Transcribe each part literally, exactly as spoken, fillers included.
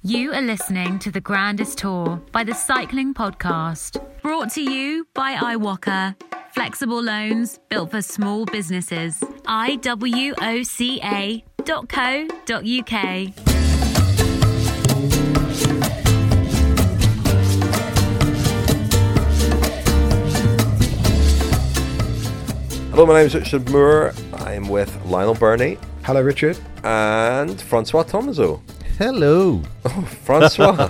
You are listening to The Grandest Tour by the Cycling Podcast. Brought to you by iWalker. Flexible loans built for small businesses. I W O C A dot co dot U K. Hello, my name is Richard Moore. I'm with Lionel Birnie. Hello, Richard. And Francois Thomazeau. Hello. Oh, Francois.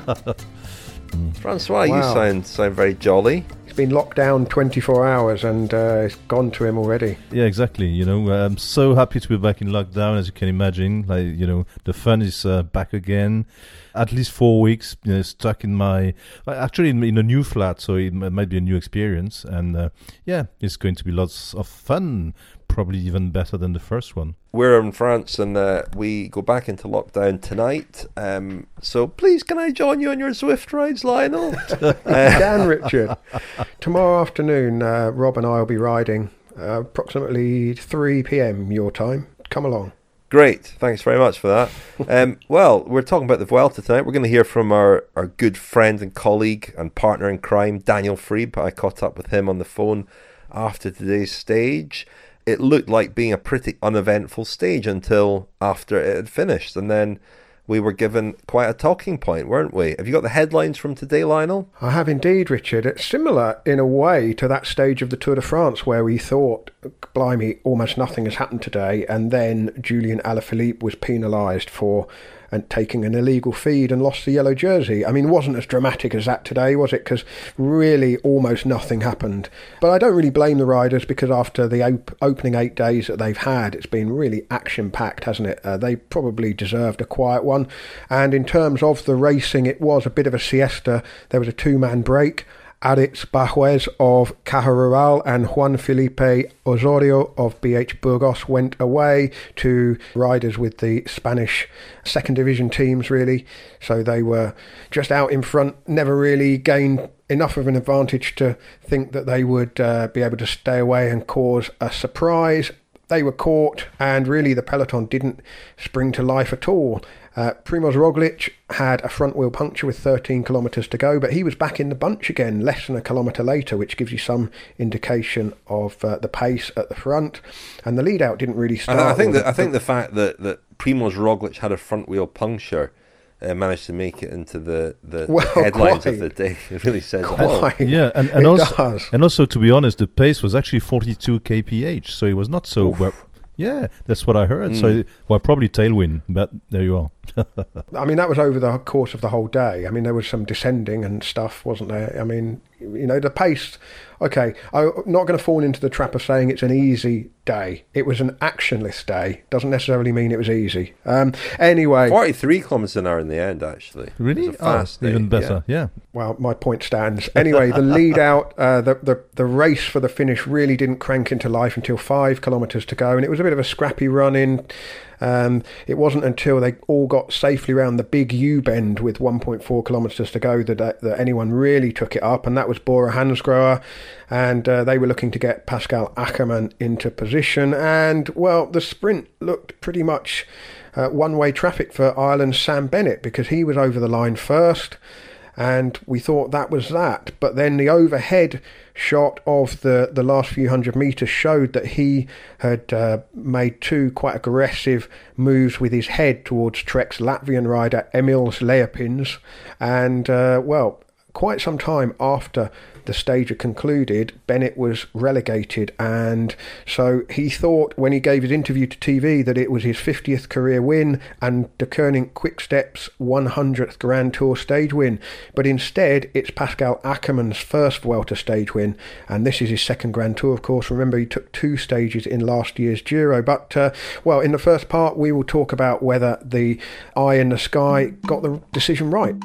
Francois, Wow. you sound sound very jolly. He's been locked down twenty-four hours and uh, it's gone to him already. Yeah, exactly. You know, I'm so happy to be back in lockdown, as you can imagine. Like, you know, the fun is uh, back again. At least four weeks, you know, stuck in my, actually in, in a new flat, so it m- might be a new experience. And uh, yeah, it's going to be lots of fun, probably even better than the first one. We're in France and uh, we go back into lockdown tonight. Um, so please, can I join you on your Zwift rides, Lionel? You can, Richard. Tomorrow afternoon, uh, Rob and I will be riding uh, approximately three p.m. your time. Come along. Great, thanks very much for that. Um, well, we're talking about the Vuelta tonight. We're going to hear from our, our good friend and colleague and partner in crime, Daniel Friebe. I caught up with him on the phone after today's stage. It looked like being a pretty uneventful stage until after it had finished. And then we were given quite a talking point, weren't we? Have you got the headlines from today, Lionel? I have indeed, Richard. It's similar in a way to that stage of the Tour de France where we thought, blimey, almost nothing has happened today. And then Julian Alaphilippe was penalised for and taking an illegal feed and lost the yellow jersey. I mean, it wasn't as dramatic as that today, was it? Because really almost nothing happened. But I don't really blame the riders because after the op- opening eight days that they've had, it's been really action-packed, hasn't it? Uh, they probably deserved a quiet one. And in terms of the racing, it was a bit of a siesta. There was a two-man break. Aritz Bajuez of Caja Rural and Juan Felipe Osorio of B H Burgos went away to riders with the Spanish second division teams, really. So they were just out in front, never really gained enough of an advantage to think that they would uh, be able to stay away and cause a surprise. They were caught, and really the peloton didn't spring to life at all. Uh, Primoz Roglic had a front wheel puncture with thirteen kilometres to go, but he was back in the bunch again less than a kilometre later, which gives you some indication of uh, the pace at the front. And the lead out didn't really start. I, I think that the, I think the fact that, that Primoz Roglic had a front wheel puncture uh, managed to make it into the, the, Well, the headlines quite. of the day. It really says it all. Quite. Yeah, and, and It also, does. and also, to be honest, the pace was actually forty-two kilometers per hour, so it was not so. Well, yeah, that's what I heard. Mm. So, well, probably tailwind, but there you are. I mean, that was over the course of the whole day. I mean, there was some descending and stuff, wasn't there? I mean, you know, the pace. Okay, I'm not going to fall into the trap of saying it's an easy day. It was an actionless day. Doesn't necessarily mean it was easy. Um, anyway. forty-three kilometres an hour in the end, actually. Really? It was a fast oh, day, even better, yeah. yeah. Well, my point stands. Anyway, the lead out, uh, the, the, the race for the finish really didn't crank into life until five kilometres to go. And it was a bit of a scrappy run in. Um, it wasn't until they all got safely around the big U-bend with one point four kilometres to go that, uh, that anyone really took it up, and that was Bora Hansgrohe, and uh, they were looking to get Pascal Ackermann into position, and, well, the sprint looked pretty much uh, one-way traffic for Ireland's Sam Bennett, because he was over the line first, and we thought that was that. But then the overhead shot of the, the last few hundred metres showed that he had uh, made two quite aggressive moves with his head towards Trek's Latvian rider Emils Leopins. And, uh, well, quite some time after the stage had concluded, Bennett was relegated, and so he thought when he gave his interview to T V that it was his fiftieth career win and De Koning Quick-Step's one hundredth Grand Tour stage win, but instead it's Pascal Ackermann's first Vuelta stage win, and this is his second Grand Tour, of course. Remember, he took two stages in last year's Giro, but uh, well, in the first part we will talk about whether the eye in the sky got the decision right.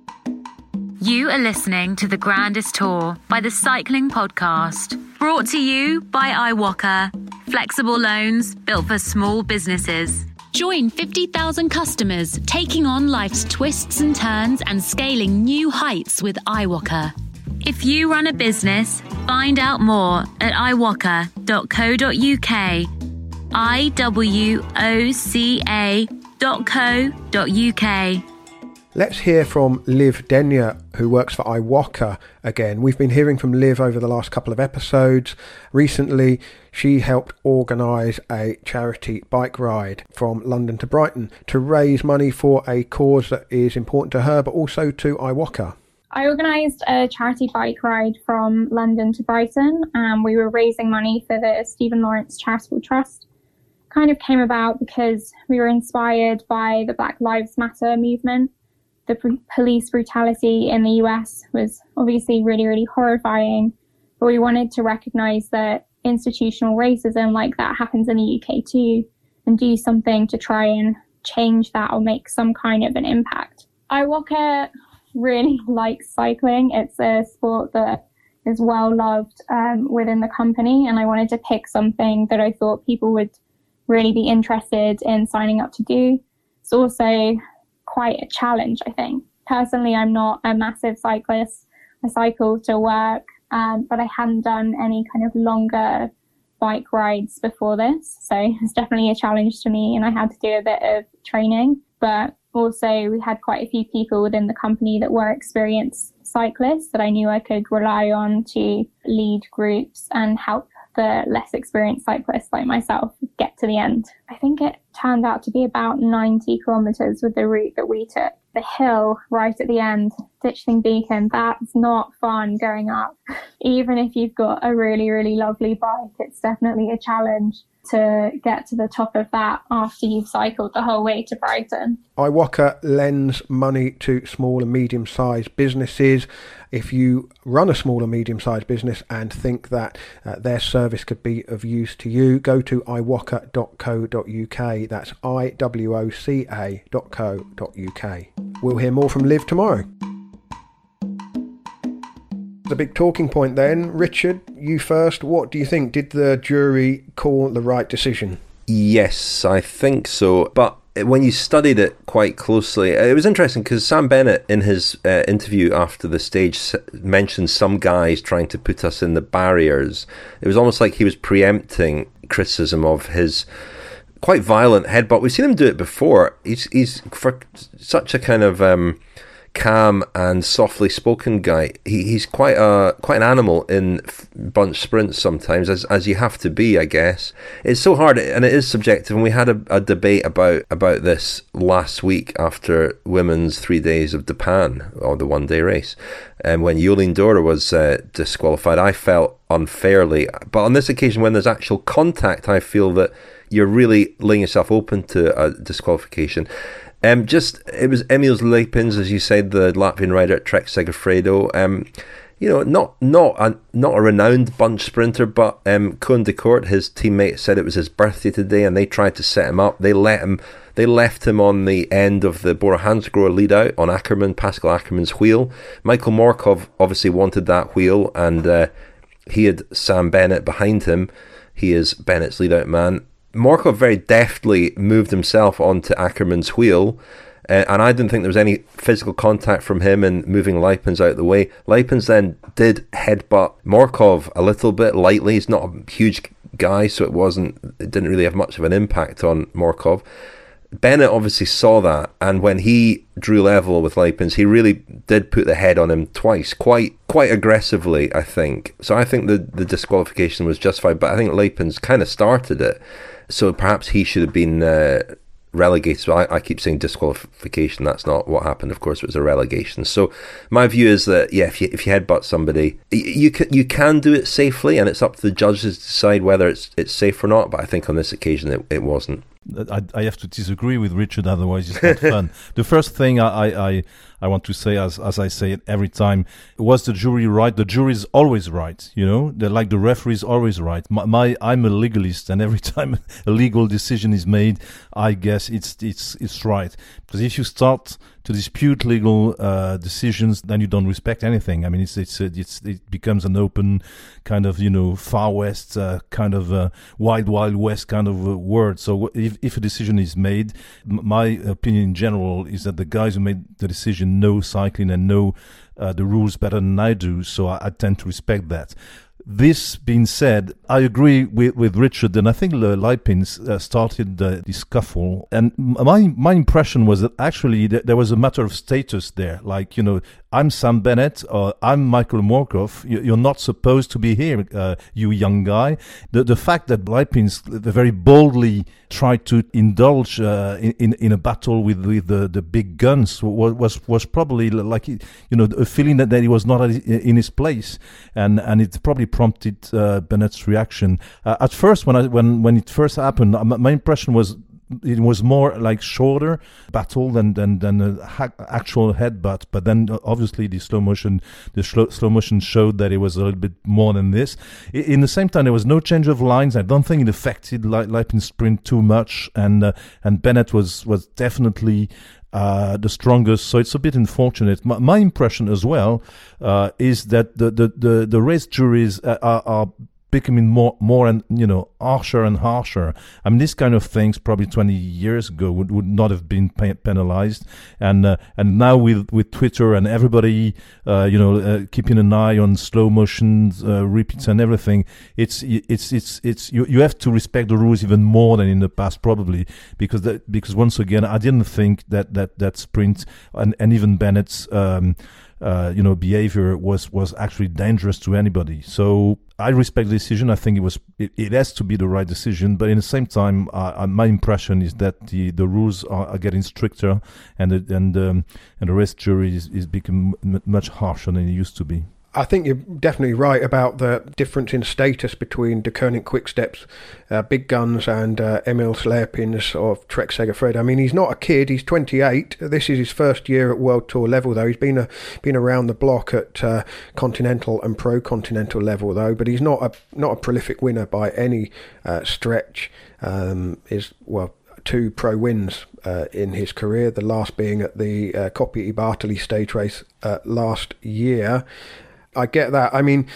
You are listening to The Grandest Tour by the Cycling Podcast. Brought to you by iWalker. Flexible loans built for small businesses. Join fifty thousand customers taking on life's twists and turns and scaling new heights with iWalker. If you run a business, find out more at i walker dot co dot u k. I W O C A dot co dot U K. Let's hear from Liv Denyer, who works for iWalker again. We've been hearing from Liv over the last couple of episodes. Recently, she helped organise a charity bike ride from London to Brighton to raise money for a cause that is important to her, but also to iWalker. I organised a charity bike ride from London to Brighton, and we were raising money for the Stephen Lawrence Charitable Trust. Kind of came about because we were inspired by the Black Lives Matter movement. The p- police brutality in the U S was obviously really, really horrifying, but we wanted to recognise that institutional racism like that happens in the U K too, and do something to try and change that or make some kind of an impact. iWalker really likes cycling. It's a sport that is well loved um, within the company, and I wanted to pick something that I thought people would really be interested in signing up to do. It's also quite a challenge, I think. Personally, I'm not a massive cyclist. I cycle to work, um, but I hadn't done any kind of longer bike rides before this. So it's definitely a challenge to me, and I had to do a bit of training. But also we had quite a few people within the company that were experienced cyclists that I knew I could rely on to lead groups and help the less experienced cyclists like myself get to the end. I think it turned out to be about ninety kilometres with the route that we took. The hill right at the end, Ditchling Beacon, that's not fun going up. Even if you've got a really, really lovely bike, it's definitely a challenge to get to the top of that after you've cycled the whole way to Brighton. iWalker lends money to small and medium-sized businesses. If you run a small and medium-sized business and think that uh, their service could be of use to you, go to i walker dot co dot uk. That's I W O C A dot co dot uk. We'll hear more from Liv tomorrow. The big talking point then, Richard, you first. What do you think? Did the jury call the right decision? Yes, I think so. But when you studied it quite closely, it was interesting because Sam Bennett, in his uh, interview after the stage, mentioned some guys trying to put us in the barriers. It was almost like he was preempting criticism of his quite violent headbutt. We've seen him do it before. He's he's for such a kind of um, calm and softly spoken guy. He he's quite a quite an animal in bunch sprints sometimes, as as you have to be, I guess. It's so hard, and it is subjective. And we had a, a debate about about this last week after women's three days of Japan, or the one day race, and when Yolene Dora was uh, disqualified. I felt unfairly, but on this occasion, when there's actual contact, I feel that you're really laying yourself open to a disqualification. Um, just it was Emils Leipins, as you said, the Latvian rider at Trek Segafredo. Um, you know, not not a not a renowned bunch sprinter, but um, Koen de Kort, his teammate, said it was his birthday today, and they tried to set him up. They let him. They left him on the end of the Bora Hansgrohe lead out on Ackermann, Pascal Ackermann's wheel. Michael Morkov obviously wanted that wheel, and uh, he had Sam Bennett behind him. He is Bennett's lead out man. Morkov very deftly moved himself onto Ackermann's wheel, uh, and I didn't think there was any physical contact from him in moving Leipins out of the way. Leipins then did headbutt Morkov a little bit lightly. He's not a huge guy, so it wasn't. It didn't really have much of an impact on Morkov. Bennett obviously saw that, and when he drew level with Leipins, he really did put the head on him twice, quite quite aggressively, I think. So I think the, the disqualification was justified, but I think Leipins kind of started it. So perhaps he should have been uh, relegated. So I, I keep saying disqualification. That's not what happened. Of course, it was a relegation. So my view is that, yeah, if you if you headbutt somebody, you can, you can do it safely, and it's up to the judges to decide whether it's it's safe or not. But I think on this occasion, it, it wasn't. I, I have to disagree with Richard, otherwise it's not fun. The first thing I, I, I want to say, as as I say it every time, was the jury right? The jury is always right, you know? They're like the referee is always right. My, my I'm a legalist, and every time a legal decision is made, I guess it's it's it's right. Because if you start to dispute legal uh, decisions, then you don't respect anything. I mean, it's it's it's it becomes an open kind of, you know, far west uh, kind of uh, wild wild west kind of uh, word. So if if a decision is made, m- my opinion in general is that the guys who made the decision know cycling and know uh, the rules better than I do. So I, I tend to respect that. This being said, I agree with, with Richard, and I think the Lipins uh, started uh, the scuffle. And my my impression was that actually th- there was a matter of status there. Like, you know, I'm Sam Bennett, or I'm Michael Morkov. You're not supposed to be here, uh, you young guy. The the fact that Lipins very boldly tried to indulge uh, in, in in a battle with, with the, the big guns was, was was probably like, you know, a feeling that, that he was not in his place, and and it probably prompted uh, Bennett's reaction. Uh, at first, when I when when it first happened, my impression was it was more like shoulder battle than than than an ha- actual headbutt. But then uh, obviously the slow motion the slow, slow motion showed that it was a little bit more than this. I, in the same time, there was no change of lines. I don't think it affected Li- Lipin's sprint too much, and uh, and Bennett was was definitely Uh, the strongest, so it's a bit unfortunate. My, my impression as well uh, is that the the the, the race juries uh, are, are becoming more more and you know harsher and harsher. I mean, this kind of things probably twenty years ago would, would not have been pe- penalized, and uh, and now with with Twitter and everybody uh, you know uh, keeping an eye on slow motion uh, repeats and everything, it's it's it's it's you you have to respect the rules even more than in the past, probably, because that, because once again I didn't think that that that sprint and and even Bennett's um, uh, you know behavior was was actually dangerous to anybody. So I respect the decision. I think it was it, it has to be the right decision, but in the same time, uh, my impression is that the, the rules are, are getting stricter, and the, and um, and the race jury is, is becoming m- much harsher than it used to be. I think you're definitely right about the difference in status between De Koning Quickstep's uh, big guns and uh, Emil Slepins of Trek Segafredo. I mean, he's not a kid. He's twenty-eight. This is his first year at World Tour level, though. He's been a, been around the block at uh, continental and pro continental level, though. But he's not a not a prolific winner by any uh, stretch. Um, is well. Two pro wins uh, in his career, the last being at the uh, Coppi e Bartoli stage race uh, last year. I get that. I mean,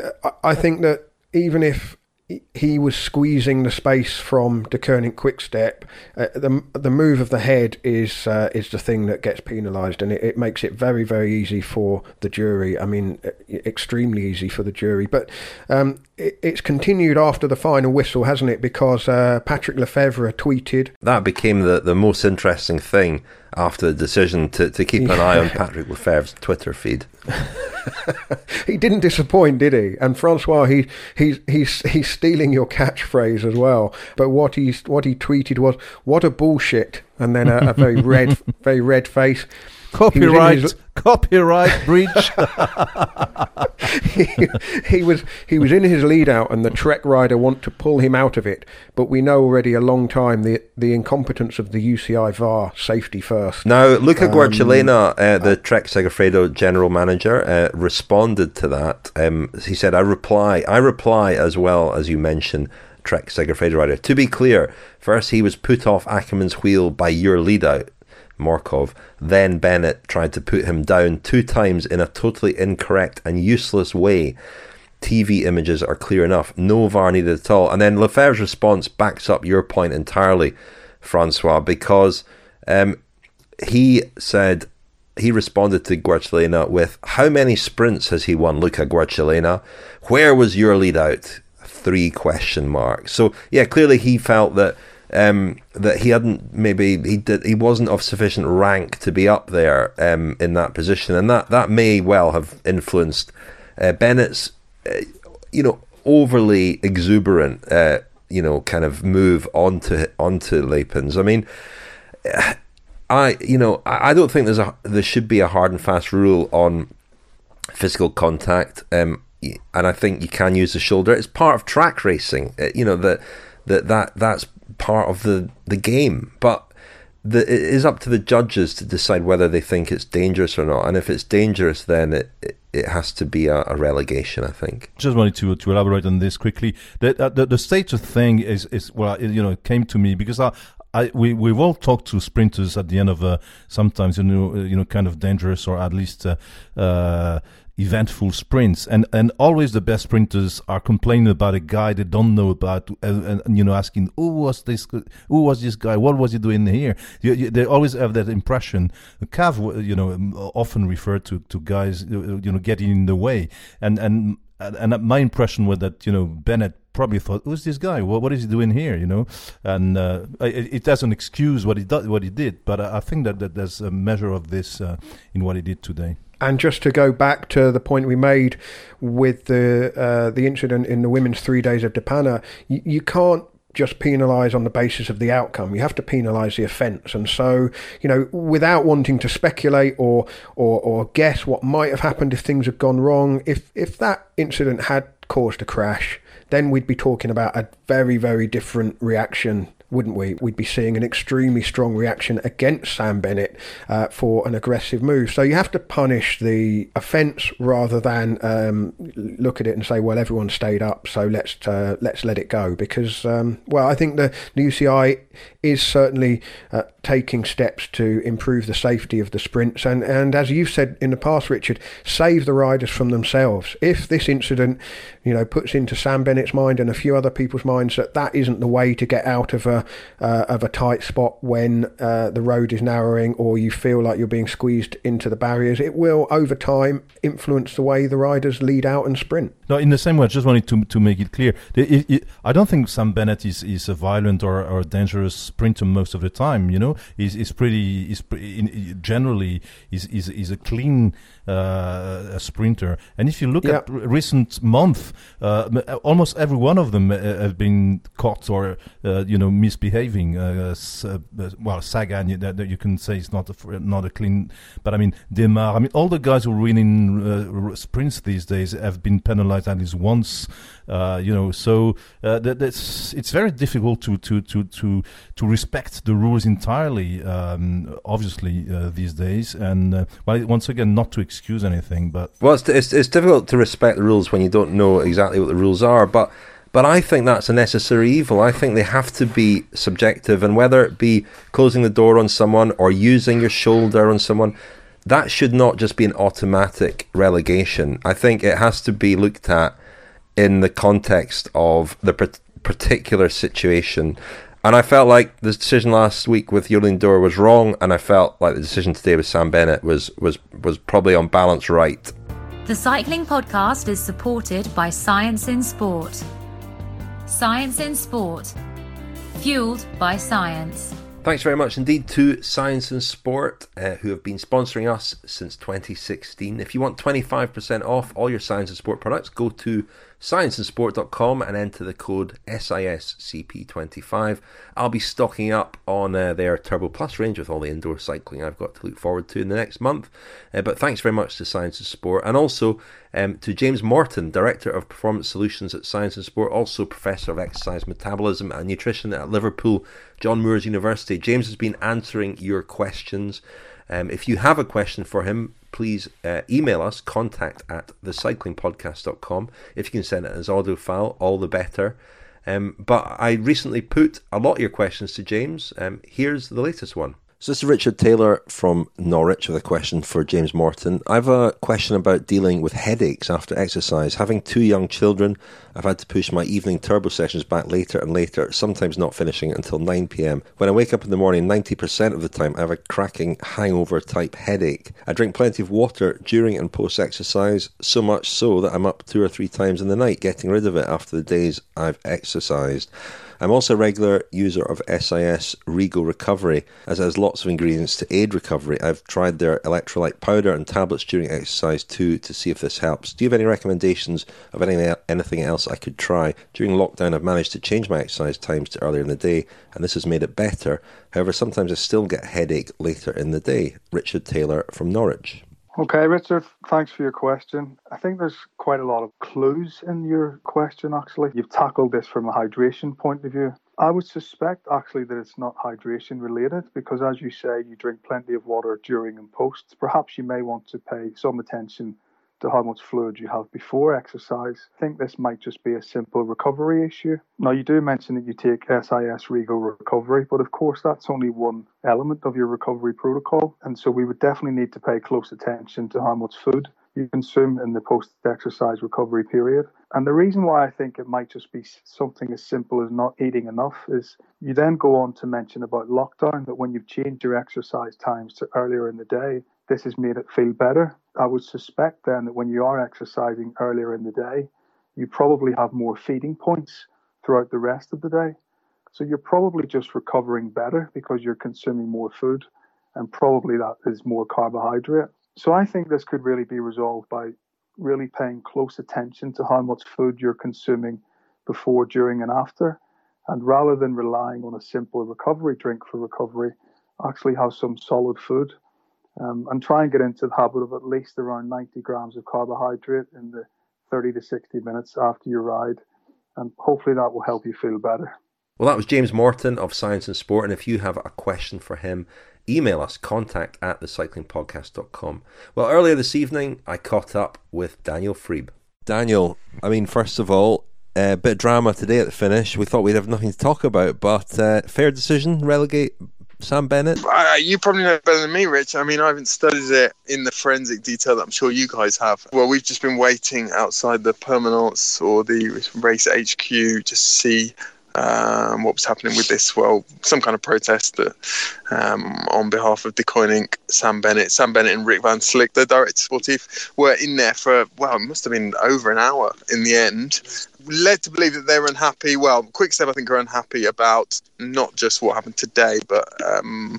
I think that even if he was squeezing the space from De Koning Quickstep, uh, the the move of the head is uh, is the thing that gets penalised, and it, it makes it very, very easy for the jury. I mean, extremely easy for the jury. But um, it, it's continued after the final whistle, hasn't it? Because uh, Patrick Lefevere tweeted. That became the, the most interesting thing after the decision to, to keep an eye on Patrick Lefevere's Twitter feed. He didn't disappoint, did he? And Francois, he he's he's he's stealing your catchphrase as well. But what he what he tweeted was, "What a bullshit," and then a, a very red very red face. Copyright, his, copyright breach. he, he was he was in his lead out, and the Trek rider want to pull him out of it. But we know already a long time the the incompetence of the U C I V A R, safety first. Now, Luca um, Guercilena, uh, the Trek Segafredo general manager, uh, responded to that. Um, he said, "I reply, I reply as well as you mentioned." Trek Segafredo rider. To be clear, first he was put off Ackerman's wheel by your lead out, Morkov. Then Bennett tried to put him down two times in a totally incorrect and useless way. T V images are clear enough. No V A R needed at all." And then Lefevere's response backs up your point entirely, Francois, because um, he said, he responded to Guercilena with, "How many sprints has he won, Luca Guercilena? Where was your lead out?" Three question marks. So yeah, clearly he felt that Um, that he hadn't, maybe he did, he wasn't of sufficient rank to be up there um, in that position, and that, that may well have influenced uh, Bennett's, uh, you know, overly exuberant, uh, you know, kind of move onto onto Lipins. I mean, I, you know, I don't think there's a there should be a hard and fast rule on physical contact, um, and I think you can use the shoulder. It's part of track racing, uh, you know, that that that that's part of the the game, but the, it is up to the judges to decide whether they think it's dangerous or not, and if it's dangerous, then it it, it has to be a, a relegation, I think. Just wanted to to elaborate on this quickly. The the, the status thing is is well, it, you know, it came to me because I. I, we we've all talked to sprinters at the end of uh, sometimes you know you know kind of dangerous or at least uh, uh, eventful sprints, and and always the best sprinters are complaining about a guy they don't know about, and, and you know asking who was this who was this guy, what was he doing here? You, you, they always have that impression. Cav, you know, often referred to to guys you know getting in the way, and and. and, and my impression was that, you know, Bennett probably thought, who's this guy? What, what is he doing here? You know, and uh, it, it doesn't excuse what he do, what he did, but I, I think that, that there's a measure of this uh, in what he did today. And just to go back to the point we made with the uh, the incident in the women's three days of Depana, you, you can't just penalise on the basis of the outcome. You have to penalise the offence. And so, you know, without wanting to speculate or, or or guess what might have happened if things had gone wrong, if if that incident had caused a crash, then we'd be talking about a very, very different reaction, wouldn't we? We'd be seeing an extremely strong reaction against Sam Bennett uh, for an aggressive move. So you have to punish the offence rather than um, look at it and say, well, everyone stayed up, so let's uh, let's let it go. Because, um, well, I think the, the U C I is certainly uh, taking steps to improve the safety of the sprints. And, and as you've said in the past, Richard, save the riders from themselves. If this incident, you know, puts into Sam Bennett's mind and a few other people's minds that that isn't the way to get out of a Uh, of a tight spot when uh, the road is narrowing or you feel like you're being squeezed into the barriers, it will over time influence the way the riders lead out and sprint. No, in the same way, I just wanted to to make it clear. It, it, I don't think Sam Bennett is, is a violent or, or dangerous sprinter most of the time. You know, he's, he's pretty. He's in, generally he's, he's, he's a clean uh, a sprinter. And if you look yeah. at recent months, uh, almost every one of them have been caught or uh, you know misbehaving. Uh, uh, well, Sagan, you, that you can say is not a, not a clean, but I mean Demar. I mean all the guys who are winning uh, sprints these days have been penalized at least once. Uh, you know, so uh, that, that's it's very difficult to to to to to respect the rules entirely. Um, obviously, uh, these days, and uh, well, once again, not to excuse anything, but well, it's, it's it's difficult to respect the rules when you don't know exactly what the rules are. But but I think that's a necessary evil. I think they have to be subjective, and whether it be closing the door on someone or using your shoulder on someone, that should not just be an automatic relegation. I think it has to be looked at in the context of the particular situation. And I felt like the decision last week with Jolien D'Hoore was wrong, and I felt like the decision today with Sam Bennett was, was, was probably on balance right. The Cycling Podcast is supported by Science in Sport. Science in Sport. Fueled by science. Thanks very much indeed to Science in Sport, uh, who have been sponsoring us since twenty sixteen. If you want twenty-five percent off all your Science in Sport products, go to science in sport dot com and enter the code S I S C P twenty-five. I'll be stocking up on uh, their Turbo Plus range with all the indoor cycling I've got to look forward to in the next month. Uh, but thanks very much to Science in Sport, and also um, to James Morton, Director of Performance Solutions at Science in Sport, also Professor of Exercise Metabolism and Nutrition at Liverpool John Moores University. James has been answering your questions. Um, if you have a question for him, please uh, email us, contact at the cycling podcast dot com. If you can send it as audio file, all the better. Um, but I recently put a lot of your questions to James. Um, here's the latest one. So this is Richard Taylor from Norwich with a question for James Morton. I have a question about dealing with headaches after exercise. Having two young children, I've had to push my evening turbo sessions back later and later, sometimes not finishing until nine p.m. When I wake up in the morning, ninety percent of the time I have a cracking hangover type headache. I drink plenty of water during and post exercise, so much so that I'm up two or three times in the night getting rid of it after the days I've exercised. I'm also a regular user of S I S Rego Recovery, as it has lots of ingredients to aid recovery. I've tried their electrolyte powder and tablets during exercise too to see if this helps. Do you have any recommendations of anything anything else I could try? During lockdown, I've managed to change my exercise times to earlier in the day, and this has made it better. However, sometimes I still get a headache later in the day. Richard Taylor from Norwich. Okay, Richard, thanks for your question. I think there's quite a lot of clues in your question, actually. You've tackled this from a hydration point of view. I would suspect, actually, that it's not hydration related because, as you say, you drink plenty of water during and post. Perhaps you may want to pay some attention to how much fluid you have before exercise. I think this might just be a simple recovery issue. Now, you do mention that you take S I S Rego Recovery, but of course that's only one element of your recovery protocol, and so we would definitely need to pay close attention to how much food you consume in the post-exercise recovery period. And the reason why I think it might just be something as simple as not eating enough is you then go on to mention about lockdown, that when you've changed your exercise times to earlier in the day, this has made it feel better. I would suspect then that when you are exercising earlier in the day, you probably have more feeding points throughout the rest of the day. So you're probably just recovering better because you're consuming more food, and probably that is more carbohydrate. So I think this could really be resolved by really paying close attention to how much food you're consuming before, during, and after. And rather than relying on a simple recovery drink for recovery, actually have some solid food. Um, and try and get into the habit of at least around ninety grams of carbohydrate in the thirty to sixty minutes after your ride. And hopefully that will help you feel better. Well, that was James Morton of Science and Sport. And if you have a question for him, email us, contact at the cycling podcast dot com. Well, earlier this evening, I caught up with Daniel Friebe. Daniel, I mean, first of all, a uh, bit of drama today at the finish. We thought we'd have nothing to talk about, but uh, fair decision, relegate Sam Bennett? Uh, you probably know better than me, Rich. I mean, I haven't studied it in the forensic detail that I'm sure you guys have. Well, we've just been waiting outside the Permanence or the race H Q to see um, what was happening with this. Well, some kind of protest that um, on behalf of De Koning, Sam Bennett, Sam Bennett and Rick Van Slick, the director sportif, were in there for, well, it must have been over an hour in the end. Led to believe that they were unhappy. Well, Quickstep, I think, are unhappy about not just what happened today, but um,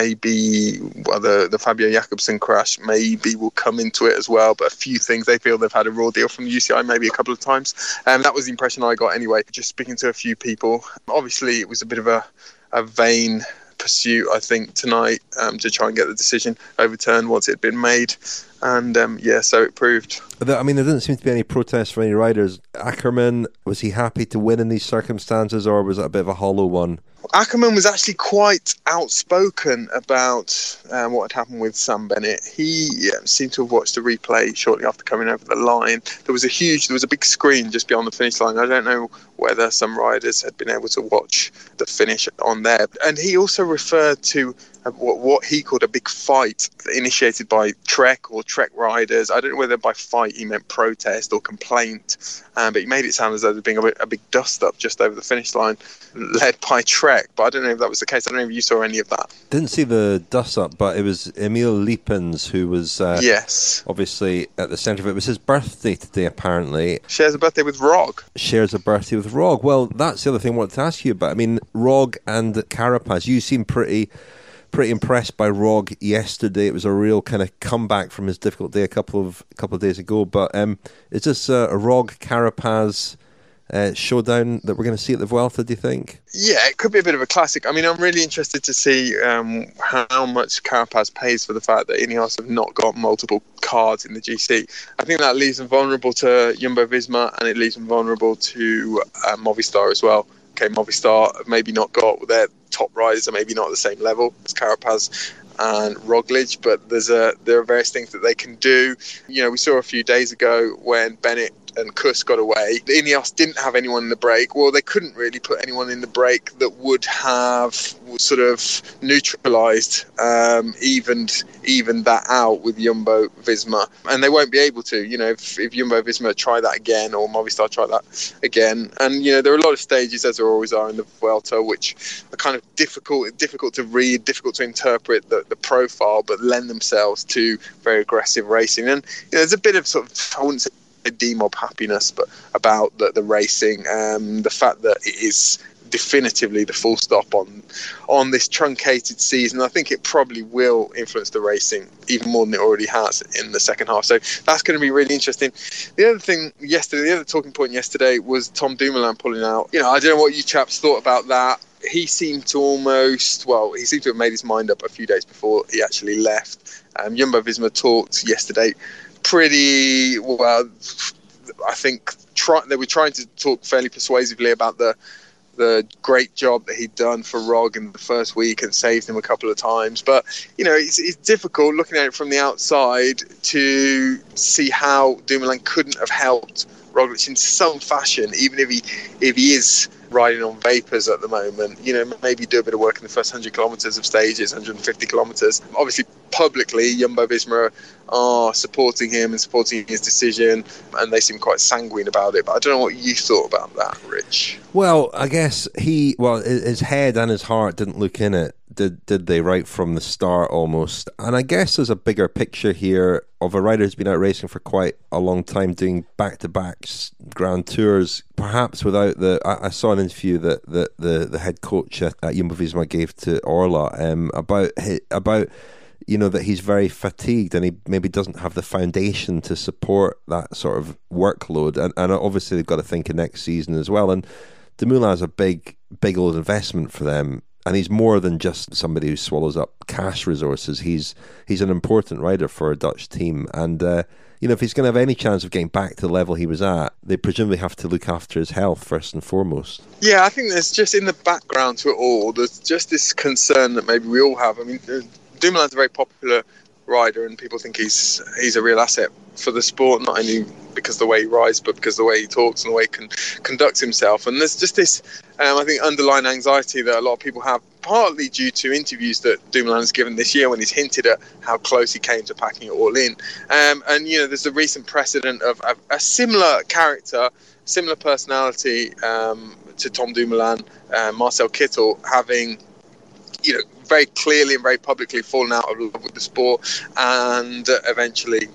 maybe well, the, the Fabio Jakobsen crash maybe will come into it as well. But a few things, they feel they've had a raw deal from the U C I maybe a couple of times. And um, that was the impression I got anyway, just speaking to a few people. Obviously, it was a bit of a, a vain pursuit, I think, tonight um, to try and get the decision overturned once it had been made. And um, yeah, so it proved. I mean, there didn't seem to be any protests from any riders. Ackerman, was he happy to win in these circumstances, or was it a bit of a hollow one? Ackerman was actually quite outspoken about um, what had happened with Sam Bennett. He yeah, seemed to have watched the replay shortly after coming over the line. There was a huge, there was a big screen just beyond the finish line. I don't know whether some riders had been able to watch the finish on there. And he also referred to what, what he called a big fight initiated by Trek or Trek riders. I don't know whether by fight he meant protest or complaint, um, but he made it sound as though there being a, a big dust-up just over the finish line led by Trek. But I don't know if that was the case. I don't know if you saw any of that. Didn't see the dust-up, but it was Emil Liepens who was uh, yes, obviously at the centre of it. It was his birthday today, apparently. Shares a birthday with Rog. Shares a birthday with Rog. Well, that's the other thing I wanted to ask you about. I mean, Rog and Carapaz, you seem pretty... pretty impressed by Rog yesterday. It was a real kind of comeback from his difficult day a couple of a couple of days ago. But um, is this uh, a Rog Carapaz uh, showdown that we're going to see at the Vuelta, do you think? Yeah, it could be a bit of a classic. I mean, I'm really interested to see um, how much Carapaz pays for the fact that Ineos have not got multiple cards in the G C. I think that leaves them vulnerable to Jumbo-Visma, and it leaves them vulnerable to uh, Movistar as well. Okay, Movistar have maybe not got their top riders are maybe not at the same level as Carapaz and Roglic, but there's a there are various things that they can do. You know, we saw a few days ago when Bennett and Kuss got away, the Ineos didn't have anyone in the break. Well, they couldn't really put anyone in the break that would have sort of neutralised, um, evened, evened that out with Jumbo-Visma. And they won't be able to, you know, if, if Jumbo-Visma try that again or Movistar try that again. And, you know, there are a lot of stages, as there always are in the Vuelta, which are kind of difficult difficult to read, difficult to interpret the, the profile, but lend themselves to very aggressive racing. And, you know, there's a bit of sort of, I wouldn't say D-mob happiness, but about the, the racing, um, the fact that it is definitively the full stop on on this truncated season. I think it probably will influence the racing even more than it already has in the second half. So that's going to be really interesting. The other thing yesterday, the other talking point yesterday was Tom Dumoulin pulling out. You know, I don't know what you chaps thought about that. He seemed to almost, well, he seemed to have made his mind up a few days before he actually left. Um, Jumbo-Visma talked yesterday pretty well. I think try, they were trying to talk fairly persuasively about the the great job that he'd done for Rog in the first week and saved him a couple of times. But, you know, it's, it's difficult looking at it from the outside to see how Dumoulin couldn't have helped Roglic in some fashion, even if he if he is riding on vapours at the moment. You know, maybe do a bit of work in the first one hundred kilometres of stages, one hundred fifty kilometres. Obviously, publicly Jumbo-Visma are supporting him and supporting his decision, and they seem quite sanguine about it. But I don't know what you thought about that, Rich. Well, I guess he, well, his head and his heart didn't look in it, did did they, right from the start almost. And I guess there's a bigger picture here of a rider who's been out racing for quite a long time, doing back-to-back Grand Tours, perhaps without the... I, I saw an interview that, that the, the head coach at, at Jumbo-Visma gave to Orla um, about about... you know, that he's very fatigued and he maybe doesn't have the foundation to support that sort of workload. And, and obviously they've got to think of next season as well. And Dumoulin is a big, big old investment for them. And he's more than just somebody who swallows up cash resources. He's he's an important rider for a Dutch team. And, uh, you know, if he's going to have any chance of getting back to the level he was at, they presumably have to look after his health first and foremost. Yeah, I think there's just in the background to it all, there's just this concern that maybe we all have. I mean, Dumoulin's a very popular rider, and people think he's he's a real asset for the sport, not only because of the way he rides, but because of the way he talks and the way he can conduct himself. And there's just this, um, I think, underlying anxiety that a lot of people have, partly due to interviews that Dumoulin has given this year when he's hinted at how close he came to packing it all in. Um, and, you know, there's a recent precedent of, of a similar character, similar personality um, to Tom Dumoulin, uh, Marcel Kittel, having, you know, very clearly and very publicly fallen out of love with the sport and uh, eventually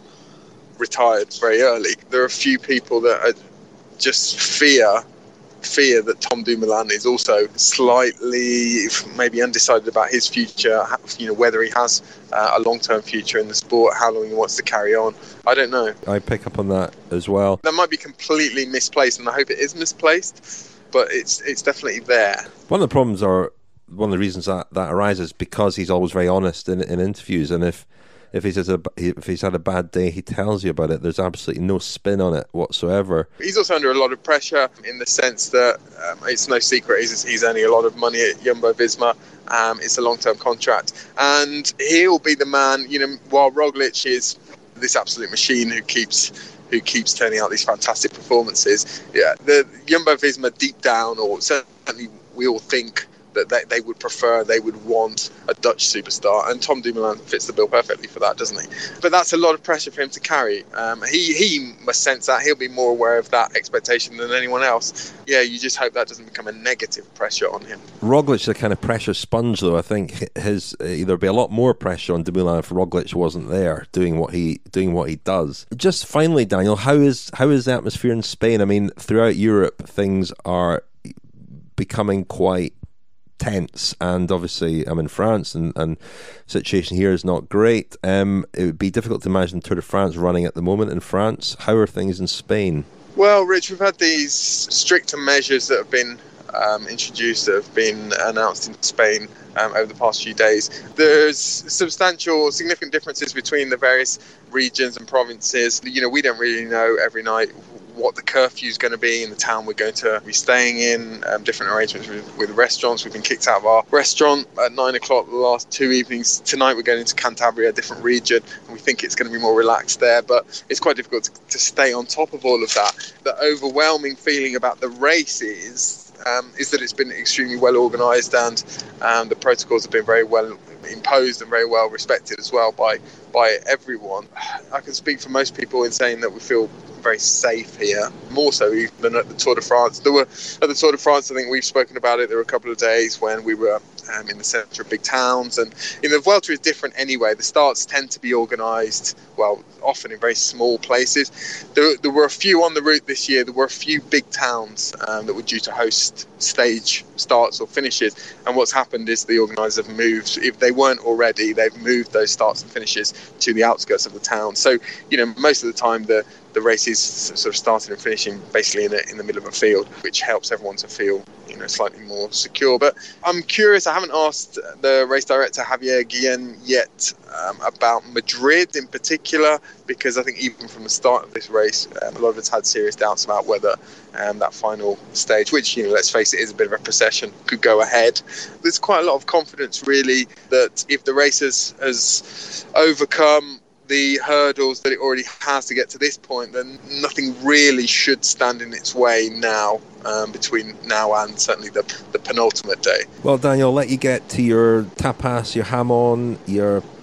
retired very early. There are a few people that are just fear fear that Tom Dumoulin is also slightly maybe undecided about his future, you know, whether he has uh, a long-term future in the sport, how long he wants to carry on. I don't know. I pick up on that as well. That might be completely misplaced, and I hope it is misplaced, but it's it's definitely there. One of the problems are one of the reasons that, that arises because he's always very honest in, in interviews, and if if he's, a, if he's had a bad day, he tells you about it. There's absolutely no spin on it whatsoever. He's also under a lot of pressure in the sense that um, it's no secret he's, he's earning a lot of money at Jumbo-Visma. Um, it's a long-term contract, and he'll be the man, you know, while Roglic is this absolute machine who keeps who keeps turning out these fantastic performances. Yeah, the Jumbo-Visma deep down, or certainly we all think that they, they would prefer, they would want a Dutch superstar, and Tom Dumoulin fits the bill perfectly for that, doesn't he? But that's a lot of pressure for him to carry. Um, he he must sense that. He'll be more aware of that expectation than anyone else. Yeah, you just hope that doesn't become a negative pressure on him. Roglic's a kind of pressure sponge, though. I think his uh, there'd be a lot more pressure on Dumoulin if Roglic wasn't there doing what he doing what he does. Just finally, Daniel, how is how is the atmosphere in Spain? I mean, throughout Europe, things are becoming quite tense, and obviously I'm in France, and and situation here is not great. Um, it would be difficult to imagine Tour de France running at the moment in France. How are things in Spain? Well, Rich, we've had these stricter measures that have been um, introduced, that have been announced in Spain um, over the past few days. There's substantial, significant differences between the various regions and provinces. You know, we don't really know every night what the curfew is going to be in the town we're going to be staying in, um, different arrangements with, with restaurants. We've been kicked out of our restaurant at nine o'clock the last two evenings. Tonight we're going into Cantabria, a different region, and we think it's going to be more relaxed there, but it's quite difficult to, to stay on top of all of that. The overwhelming feeling about the race is, um, is that it's been extremely well organised, and um, the protocols have been very well imposed and very well respected as well by by everyone. I can speak for most people in saying that we feel very safe here, more so even than at the Tour de France. There were at the Tour de France, I think we've spoken about it, there were a couple of days when we were um, in the centre of big towns, and you know, the Vuelta is different anyway. The starts tend to be organised, well, often in very small places. There, there were a few on the route this year. There were a few big towns um, that were due to host stage starts or finishes, and what's happened is the organisers have moved, if they weren't already, they've moved those starts and finishes to the outskirts of the town. So, you know, most of the time the the race is sort of starting and finishing basically in, a, in the middle of a field, which helps everyone to feel, you know, slightly more secure. But I'm curious, I haven't asked the race director Javier Guillen yet um, about Madrid in particular, because I think even from the start of this race, um, a lot of us had serious doubts about whether um, that final stage, which, you know, let's face it, is a bit of a procession, could go ahead. There's quite a lot of confidence, really, that if the race has, has overcome the hurdles that it already has to get to this point, then nothing really should stand in its way now, um, between now and certainly the, the penultimate day. Well, Daniel, I'll let you get to your tapas, your jamon, your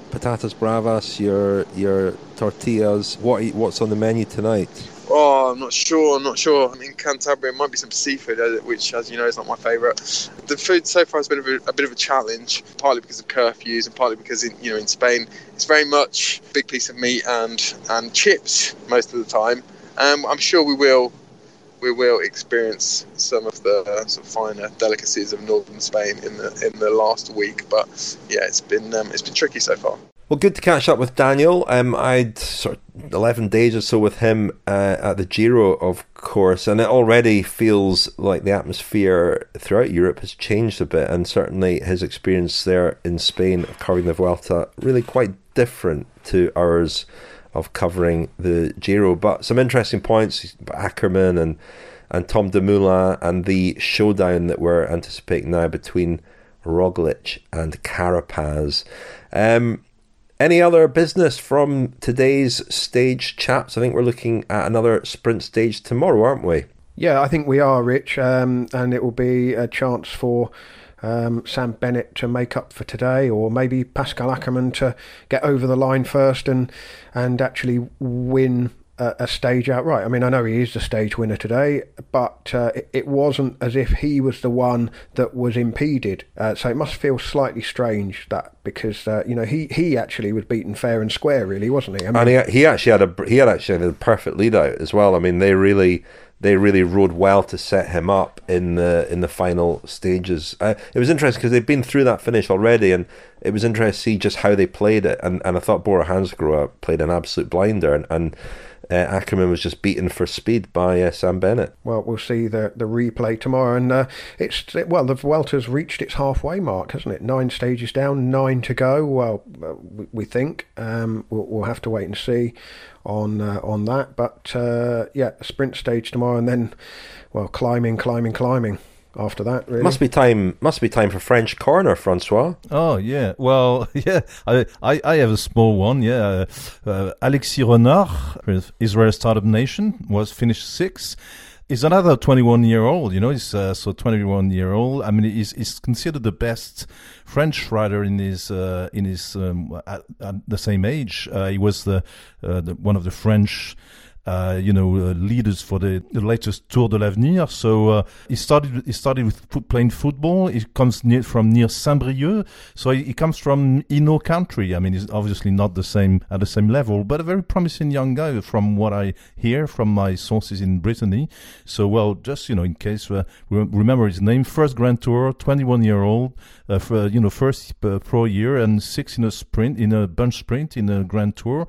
patatas bravas, your your tortillas. What what's on the menu tonight? Oh, I'm not sure. I'm not sure. I mean, Cantabria, it might be some seafood, which, as you know, is not my favourite. The food so far has been a bit, a bit of a challenge, partly because of curfews and partly because, in, you know, in Spain, it's very much a big piece of meat and and chips most of the time. Um, I'm sure we will we will experience some of the uh, sort of finer delicacies of northern Spain in the in the last week. But yeah, it's been um, it's been tricky so far. Well, good to catch up with Daniel. Um, I'd sort of eleven days or so with him uh, at the Giro, of course, and it already feels like the atmosphere throughout Europe has changed a bit, and certainly his experience there in Spain of covering the Vuelta really quite different to ours of covering the Giro. But some interesting points, Ackermann and and Tom Dumoulin, and the showdown that we're anticipating now between Roglic and Carapaz. Um, Any other business from today's stage, chaps? I think we're looking at another sprint stage tomorrow, aren't we? Yeah, I think we are, Rich, um, and it will be a chance for um, Sam Bennett to make up for today, or maybe Pascal Ackermann to get over the line first and and actually win a, a stage outright. I mean, I know he is the stage winner today, but uh, it, it wasn't as if he was the one that was impeded. Uh, so it must feel slightly strange that because uh, you know he, he actually was beaten fair and square, really, wasn't he? I mean, and he, he actually had a he had actually had a perfect lead out as well. I mean, they really. They really rode well to set him up in the in the final stages. Uh, it was interesting because they'd been through that finish already, and it was interesting to see just how they played it. And, and I thought Bora Hansgrohe played an absolute blinder, and, and uh, Ackermann was just beaten for speed by uh, Sam Bennett. Well, we'll see the the replay tomorrow, and uh, it's well the Vuelta's reached its halfway mark, hasn't it? Nine stages down, nine to go. Well, we, we think um, we'll, we'll have to wait and see on uh, on that, but uh, yeah, a sprint stage tomorrow, and then well, climbing, climbing, climbing after that. Really, must be time. Must be time for French corner, Francois. Oh yeah, well yeah, I I, I have a small one. Yeah, uh, Alexis Renard, with Israel Startup Nation, was finished sixth. He's another twenty-one-year-old, you know, he's uh, so twenty-one-year-old. I mean, he's, he's considered the best French rider in his uh, in his um, at, at the same age. Uh, he was the, uh, the one of the French, uh, you know, uh, leaders for the, the latest Tour de l'Avenir. So uh, he started he started with f- playing football. He comes near, from near Saint-Brieuc, so he, he comes from Hainaut country. I mean, he's obviously not the same at the same level, but a very promising young guy from what I hear from my sources in Brittany. So, well, just, you know, in case uh, we remember his name, first Grand Tour, twenty-one-year-old, uh, for, you know, first uh, pro year and six in a sprint, in a bunch sprint in a Grand Tour.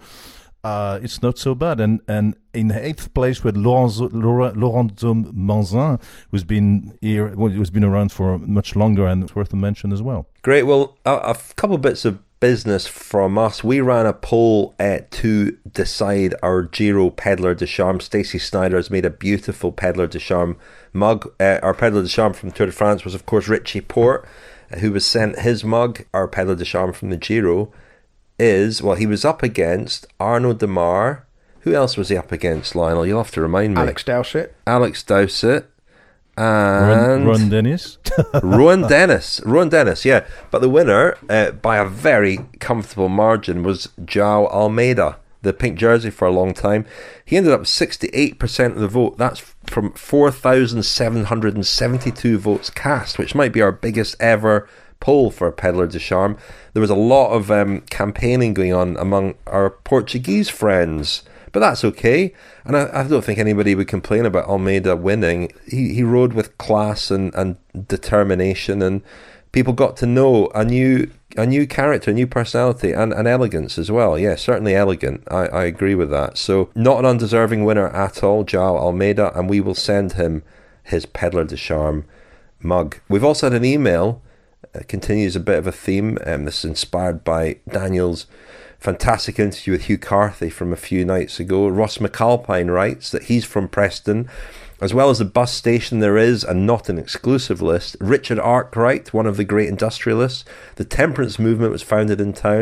Uh, it's not so bad. And, and in eighth place with Lorenzo, Lorenzo Manzin, who's been here, well, who's been around for much longer and worth a mention as well. Great. Well, a, a couple bits of business from us. We ran a poll uh, to decide our Giro Pedlar de Charme. Stacey Snyder has made a beautiful Pedlar de Charme mug. Uh, our Pedlar de Charme from Tour de France was, of course, Richie Porte, uh, who was sent his mug. Our Pedlar de Charme from the Giro is, well, he was up against Arnaud Démare. Who else was he up against, Lionel? You'll have to remind me. Alex Dowsett. Alex Dowsett. And Rowan Dennis. Rowan Dennis. Rowan Dennis, yeah. But the winner, uh, by a very comfortable margin, was João Almeida, the pink jersey for a long time. He ended up with sixty-eight percent of the vote. That's from four thousand seven hundred seventy-two votes cast, which might be our biggest ever poll for Pedlar de Charme. There was a lot of um, campaigning going on among our Portuguese friends, but that's okay. And I, I don't think anybody would complain about Almeida winning. He he rode with class and, and determination, and people got to know a new a new character, a new personality, and, and elegance as well. Yeah, certainly elegant. I, I agree with that. So not an undeserving winner at all, João Almeida, and we will send him his Pedlar de Charme mug. We've also had an email. It continues a bit of a theme. Um, this is inspired by Daniel's fantastic interview with Hugh Carthy from a few nights ago. Ross McAlpine writes that he's from Preston. As well as the bus station, there is, and not an exclusive list, Richard Arkwright, one of the great industrialists. The temperance movement was founded in town.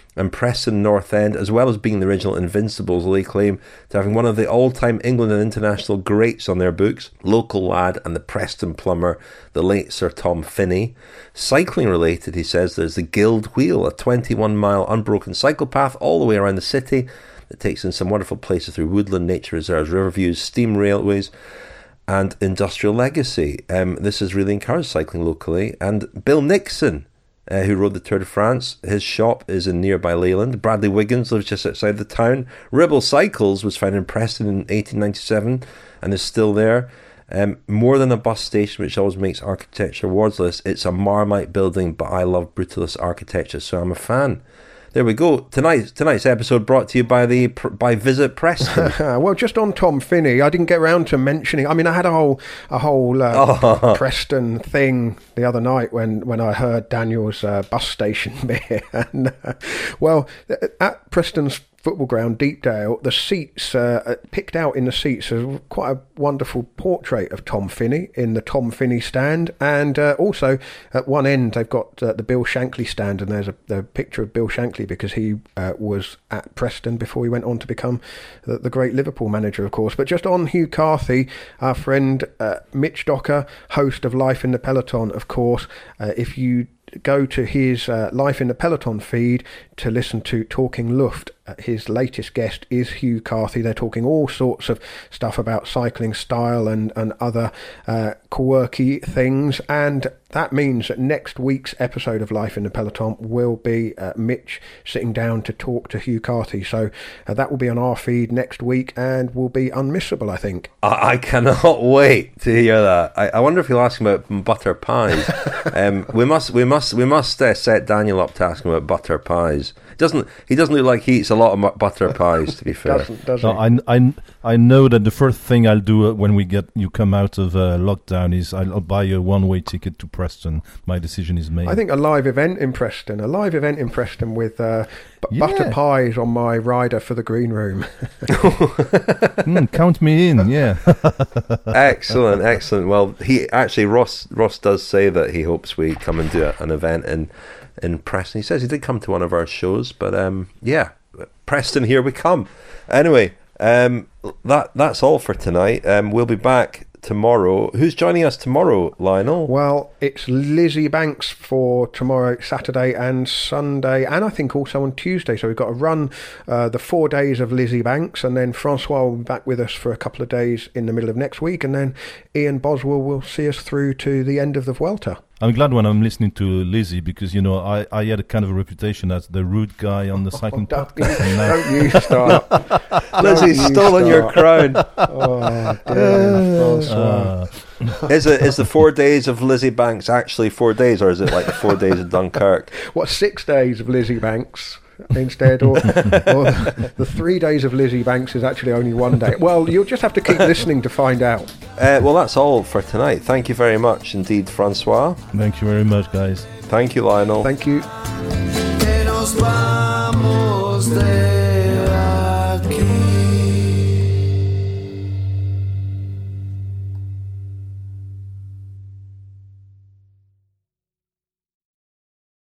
and Preston North End, as well as being the original Invincibles, lay claim to having one of the all-time England and international greats on their books, local lad and the Preston plumber, the late Sir Tom Finney. Cycling related, he says, there's the Guild Wheel, a twenty-one mile unbroken cycle path all the way around the city that takes in some wonderful places through woodland, nature reserves, river views, steam railways, and industrial legacy. Um, this has really encouraged cycling locally. And Bill Nixon, uh, who rode the Tour de France, his shop is in nearby Leyland. Bradley Wiggins lives just outside the town. Ribble Cycles was founded in Preston in eighteen ninety-seven and is still there. Um, more than a bus station, which always makes architecture awards lists, it's a Marmite building, but I love brutalist architecture, so I'm a fan. There we go. Tonight's tonight's episode brought to you by the by Visit Preston. Well, just on Tom Finney, I didn't get around to mentioning. I mean, I had a whole a whole uh, oh. Preston thing the other night when, when I heard Daniel's uh, bus station bit. and uh, well, at Preston's football ground, Deepdale, the seats uh, picked out in the seats is quite a wonderful portrait of Tom Finney in the Tom Finney stand, and uh, also at one end they've got uh, the Bill Shankly stand, and there's a, a picture of Bill Shankly because he uh, was at Preston before he went on to become the, the great Liverpool manager, of course. But just on Hugh Carthy, our friend uh, Mitch Docker, host of Life in the Peloton, of course, uh, if you go to his uh, Life in the Peloton feed to listen to Talking Luft. Uh, his latest guest is Hugh Carthy. They're talking all sorts of stuff about cycling style and, and other uh, quirky things. And that means that next week's episode of Life in the Peloton will be uh, Mitch sitting down to talk to Hugh Carthy. So uh, that will be on our feed next week and will be unmissable, I think. I, I cannot wait to hear that. I, I wonder if he'll ask him about butter pies. um, we must, we must, we must uh, set Daniel up to ask him about butter pies. Doesn't he doesn't look like he eats a lot of butter pies, to be fair. doesn't, doesn't no, I, I, I know that the first thing I'll do when we get you come out of uh, lockdown is I'll, I'll buy a one-way ticket to Preston. My decision is made. I think a live event in Preston, a live event in Preston with uh, b- yeah. butter pies on my rider for the green room. mm, count me in, yeah. Excellent, excellent. Well, he actually Ross Ross does say that he hopes we come and do an event in. in Preston. He says he did come to one of our shows, but um, yeah, Preston, here we come. Anyway, um, that that's all for tonight. Um, we'll be back tomorrow. Who's joining us tomorrow, Lionel? Well, it's Lizzie Banks for tomorrow, Saturday and Sunday, and I think also on Tuesday. So we've got to run uh, the four days of Lizzie Banks, and then Francois will be back with us for a couple of days in the middle of next week, and then Ian Boswell will see us through to the end of the Vuelta. I'm glad when I'm listening to Lizzie because, you know, I, I had a kind of a reputation as the rude guy on the cycling oh, don't, podcast. You, don't you start. Lizzie's don't stolen you your crown. Oh, dear, Francois. Uh, Is it is the four days of Lizzie Banks actually four days, or is it like the four days of Dunkirk? What, six days of Lizzie Banks instead, or, or the, the three days of Lizzie Banks is actually only one day? Well, you'll just have to keep listening to find out. Uh, well, that's all for tonight. Thank you very much indeed, Francois. Thank you very much, guys. Thank you, Lionel. Thank you. Que nos vamos de